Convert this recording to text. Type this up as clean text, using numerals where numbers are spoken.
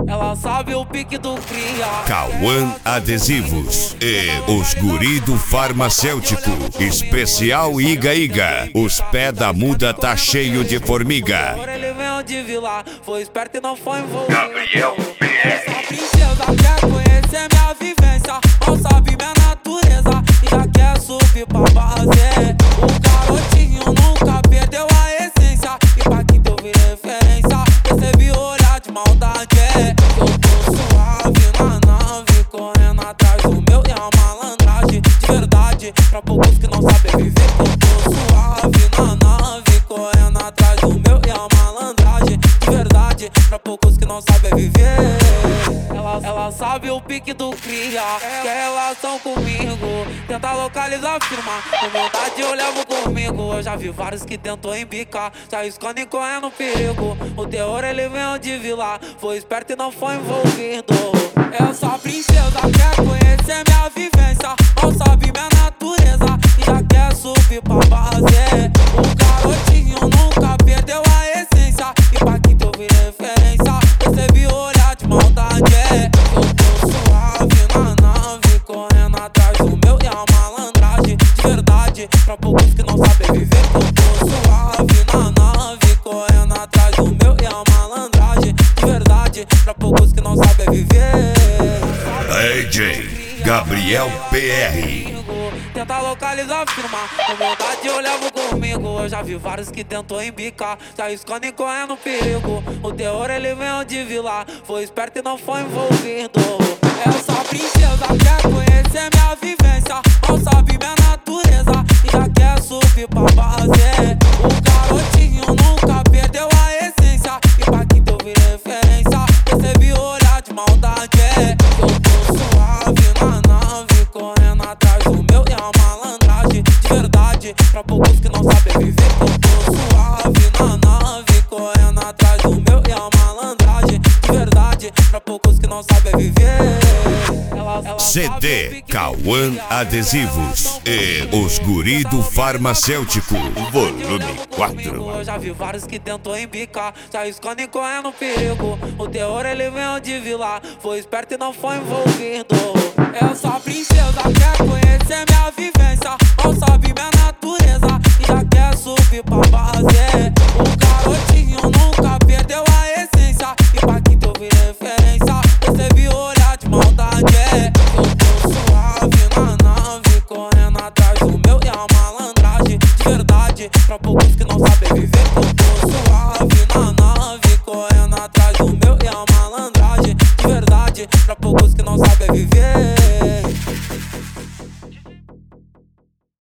Ela sabe o pique do cria. Cauã Adesivos e os guri do farmacêutico. Especial Iga Iga. Os pés da muda tá cheio de formiga. Ele veio de Vila, foi esperto e não foi envolvido. Gabriel Essa princesa quer conhecer minha vivência, não sabe minha natureza e já quer subir pra base. O garotinho nunca perdeu a essência e pra quem teve referência recebi olhar de maldade. Eu tô suave na nave, correndo atrás do meu e a malandragem de verdade, pra poucos que não sabem viver. Eu tô suave na nave, correndo atrás do meu e a malandragem de verdade, pra poucos que não sabem viver. Ela sabe o pique do cria, quer relação comigo, tenta localizar, firma, com vontade eu levo comigo. Eu já vi vários que tentou embicar, já escondem correndo perigo. O terror ele veio de Vila, foi esperto e não foi envolvido. Essa princesa quer conhecer minha vivência, não sabe minha natureza e já quer subir pra base. O garotinho nunca perdeu a essência e pra quem teve referência recebi olhar de maldade. Eu tô suave na nave, correndo atrás do meu e a malandragem de verdade, pra poucos que não sabem viver. Eu tô suave na nave, correndo atrás do meu e a malandragem de verdade, pra poucos que não sabem viver. AJ Gabriel PR. Tenta localizar, firma, com vontade eu levo comigo. Eu já vi vários que tentou embicar, já escondem correndo perigo. O terror ele veio de Vila, foi esperto e não foi envolvido. Essa princesa quer conhecer minha vivência, não sabe minha natureza e já quer subir pra base. O garotinho nunca perdeu a essência e pra quem teve referência recebi olhar de maldade. Eu tô suave na nave, correndo atrás do meu e a malandragem de verdade, pra poucos que não sabem viver. Eu tô suave na nave, correndo atrás do meu e a malandragem de verdade, pra poucos que não sabem viver. CD Cauã Adesivos e os guri do farmacêutico. Volume 4. Eu já vi vários que tentou embicar, já escondem correndo perigo. O terror ele veio de Vila, foi esperto e não foi envolvido. Essa princesa quer conhecer minha vivência, não sabe minha natureza e já quer subir pra base. O garotinho nunca perdeu a essência e pra quem teve referência recebi olhar de maldade. Eu tô suave na nave, correndo atrás do meu e a malandragem de verdade, pra poucos que não sabem viver. Eu tô suave na nave, correndo atrás do meu e a malandragem de verdade, pra poucos que não sabem viver.